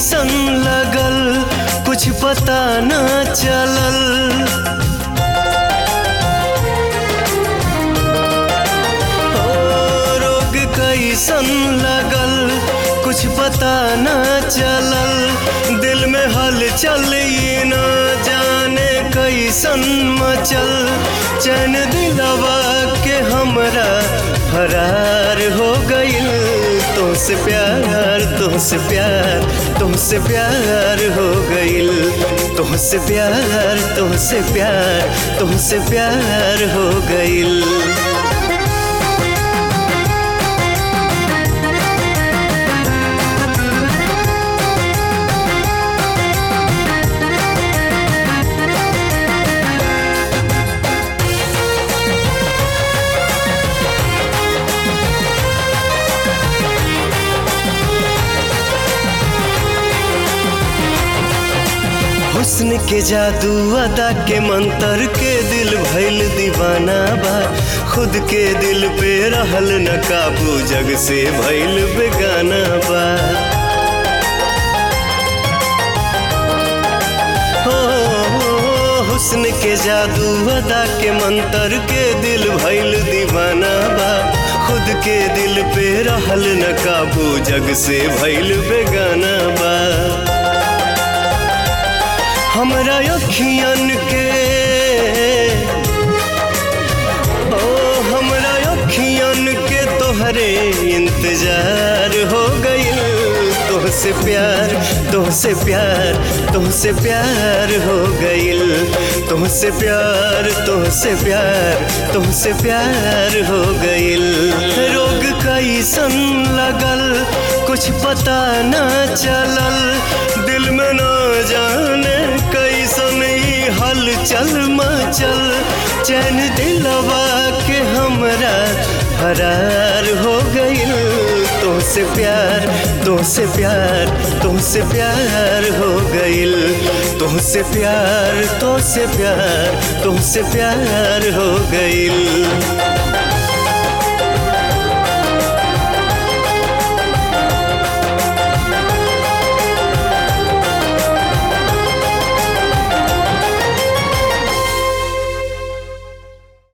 कैसन लगल कुछ पता न चलल। रोग कैसन लगल कुछ पता न चलल। दिल में हलचल ये न जाने कैसन मचल। चैन दिलवा के हमरा फरार हो गइल। तुमसे प्यार तुमसे प्यार तुमसे प्यार हो गइल। तुमसे प्यार तुमसे प्यार तुमसे प्यार हो गइल। हुस्न के जादू अदा के मंतर के दिल भइल दीवाना बा। खुद के दिल पे रहल न काबू जग से भइल बेगाना बा। हो हुस्न के जादू अदा के मंतर के दिल भइल दीवाना बा। खुद के दिल पे रहल न काबू जग से भइल बेगाना बा। हमरा अखियन के हमरा अखियन के तोहरे इंतजार हो गइल। तुमसे प्यार तुमसे प्यार तुमसे प्यार हो गइल। तुमसे प्यार तुमसे प्यार तुमसे प्यार हो गइल। रोग कैसन लगल कुछ पता न चलल। दिल में न जाने कैसन ई हलचल मचल। चैन दिलवा के हमरा फरार हो गइल। तुमसे प्यार तुमसे प्यार तुमसे प्यार हो गइल। तुमसे प्यार तुमसे प्यार तुमसे प्यार हो गइल।